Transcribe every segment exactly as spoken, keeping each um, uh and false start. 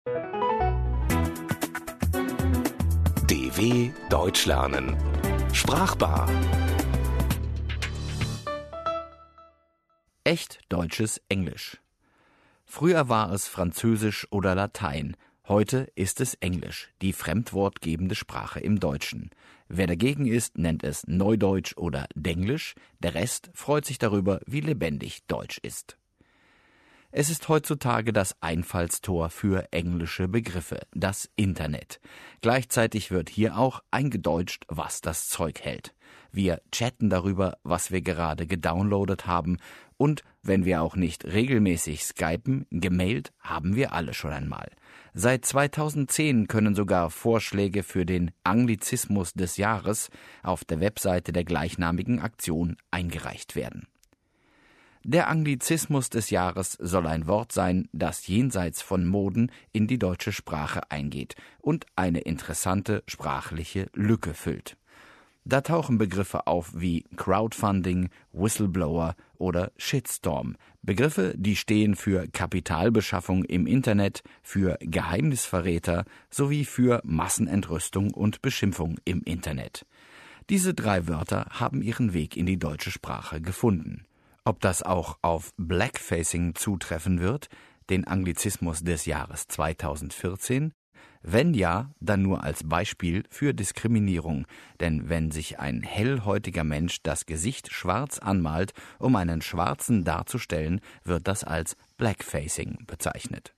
D W Deutsch lernen. Sprachbar. Echt deutsches Englisch. Früher war es Französisch oder Latein. Heute ist es Englisch, die fremdwortgebende Sprache im Deutschen. Wer dagegen ist, nennt es Neudeutsch oder Denglisch. Der Rest freut sich darüber, wie lebendig Deutsch ist. Es ist heutzutage das Einfallstor für englische Begriffe, das Internet. Gleichzeitig wird hier auch eingedeutscht, was das Zeug hält. Wir chatten darüber, was wir gerade gedownloadet haben, und wenn wir auch nicht regelmäßig skypen, gemailt haben wir alle schon einmal. Seit zweitausendzehn können sogar Vorschläge für den Anglizismus des Jahres auf der Webseite der gleichnamigen Aktion eingereicht werden. Der Anglizismus des Jahres soll ein Wort sein, das jenseits von Moden in die deutsche Sprache eingeht und eine interessante sprachliche Lücke füllt. Da tauchen Begriffe auf wie Crowdfunding, Whistleblower oder Shitstorm. Begriffe, die stehen für Kapitalbeschaffung im Internet, für Geheimnisverräter sowie für Massenentrüstung und Beschimpfung im Internet. Diese drei Wörter haben ihren Weg in die deutsche Sprache gefunden. Ob das auch auf Blackfacing zutreffen wird, den Anglizismus des Jahres zweitausendvierzehn? Wenn ja, dann nur als Beispiel für Diskriminierung, denn wenn sich ein hellhäutiger Mensch das Gesicht schwarz anmalt, um einen Schwarzen darzustellen, wird das als Blackfacing bezeichnet.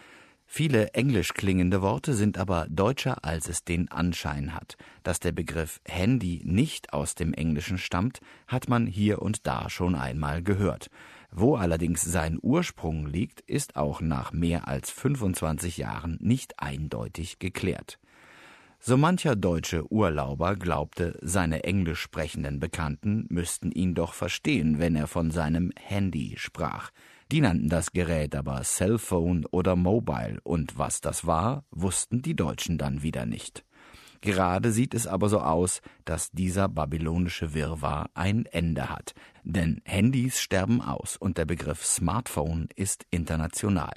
Viele englisch klingende Worte sind aber deutscher, als es den Anschein hat. Dass der Begriff Handy nicht aus dem Englischen stammt, hat man hier und da schon einmal gehört. Wo allerdings sein Ursprung liegt, ist auch nach mehr als fünfundzwanzig Jahren nicht eindeutig geklärt. So mancher deutsche Urlauber glaubte, seine englisch sprechenden Bekannten müssten ihn doch verstehen, wenn er von seinem Handy sprach. Die nannten das Gerät aber Cellphone oder Mobile, und was das war, wussten die Deutschen dann wieder nicht. Gerade sieht es aber so aus, dass dieser babylonische Wirrwarr ein Ende hat, denn Handys sterben aus und der Begriff Smartphone ist international.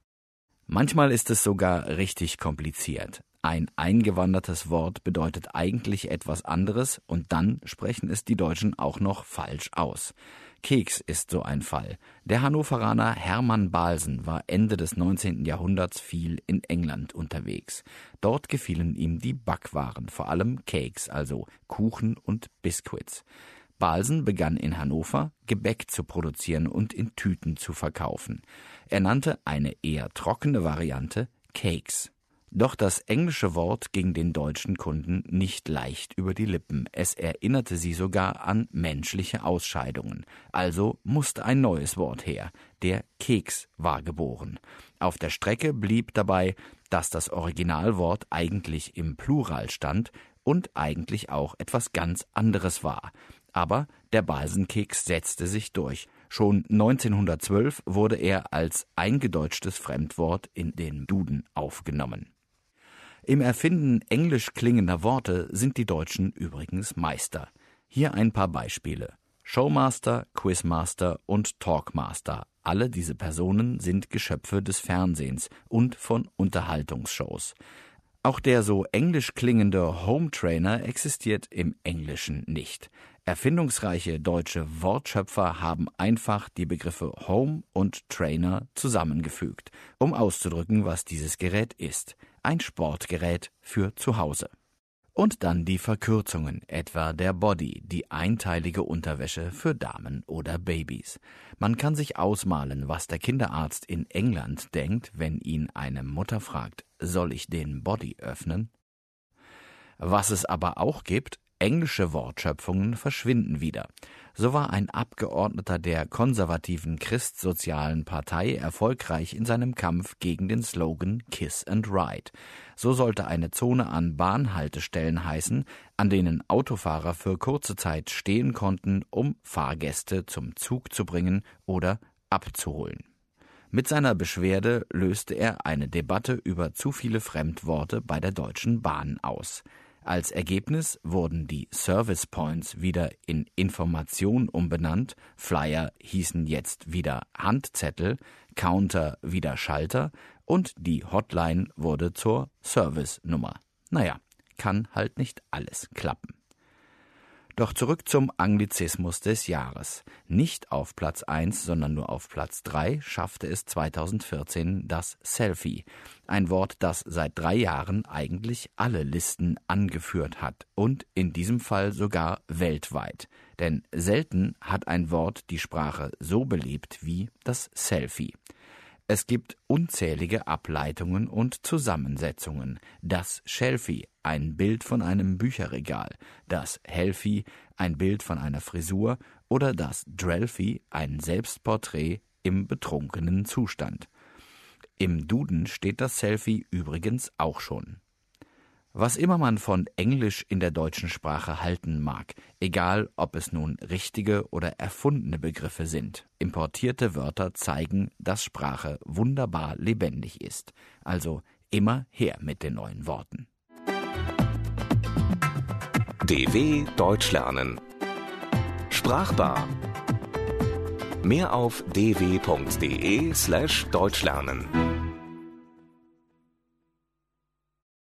Manchmal ist es sogar richtig kompliziert. Ein eingewandertes Wort bedeutet eigentlich etwas anderes und dann sprechen es die Deutschen auch noch falsch aus. Keks ist so ein Fall. Der Hannoveraner Hermann Balsen war Ende des neunzehnten Jahrhunderts viel in England unterwegs. Dort gefielen ihm die Backwaren, vor allem Cakes, also Kuchen und Biscuits. Balsen begann in Hannover, Gebäck zu produzieren und in Tüten zu verkaufen. Er nannte eine eher trockene Variante Cakes. Doch das englische Wort ging den deutschen Kunden nicht leicht über die Lippen. Es erinnerte sie sogar an menschliche Ausscheidungen. Also musste ein neues Wort her. Der Keks war geboren. Auf der Strecke blieb dabei, dass das Originalwort eigentlich im Plural stand und eigentlich auch etwas ganz anderes war. Aber der Balsenkeks setzte sich durch. Schon neunzehnhundertzwölf wurde er als eingedeutschtes Fremdwort in den Duden aufgenommen. Im Erfinden englisch klingender Worte sind die Deutschen übrigens Meister. Hier ein paar Beispiele. Showmaster, Quizmaster und Talkmaster. Alle diese Personen sind Geschöpfe des Fernsehens und von Unterhaltungsshows. Auch der so englisch klingende Home-Trainer existiert im Englischen nicht. Erfindungsreiche deutsche Wortschöpfer haben einfach die Begriffe Home und Trainer zusammengefügt, um auszudrücken, was dieses Gerät ist. Ein Sportgerät für zu Hause. Und dann die Verkürzungen, etwa der Body, die einteilige Unterwäsche für Damen oder Babys. Man kann sich ausmalen, was der Kinderarzt in England denkt, wenn ihn eine Mutter fragt, soll ich den Body öffnen? Was es aber auch gibt, englische Wortschöpfungen verschwinden wieder. So war ein Abgeordneter der konservativen christsozialen Partei erfolgreich in seinem Kampf gegen den Slogan Kiss and Ride. So sollte eine Zone an Bahnhaltestellen heißen, an denen Autofahrer für kurze Zeit stehen konnten, um Fahrgäste zum Zug zu bringen oder abzuholen. Mit seiner Beschwerde löste er eine Debatte über zu viele Fremdworte bei der Deutschen Bahn aus. Als Ergebnis wurden die Service Points wieder in Information umbenannt, Flyer hießen jetzt wieder Handzettel, Counter wieder Schalter und die Hotline wurde zur Service-Nummer. Naja, kann halt nicht alles klappen. Doch zurück zum Anglizismus des Jahres. Nicht auf Platz eins, sondern nur auf Platz drei schaffte es zweitausendvierzehn das Selfie. Ein Wort, das seit drei Jahren eigentlich alle Listen angeführt hat und in diesem Fall sogar weltweit. Denn selten hat ein Wort die Sprache so belebt wie das Selfie. Es gibt unzählige Ableitungen und Zusammensetzungen. Das Shelfie, ein Bild von einem Bücherregal, das Helfie, ein Bild von einer Frisur oder das Drelfie, ein Selbstporträt im betrunkenen Zustand. Im Duden steht das Selfie übrigens auch schon. Was immer man von Englisch in der deutschen Sprache halten mag, egal ob es nun richtige oder erfundene Begriffe sind, importierte Wörter zeigen, dass Sprache wunderbar lebendig ist. Also immer her mit den neuen Worten. D W Deutsch lernen. Sprachbar. Mehr auf d w punkt d e slash deutsch lernen.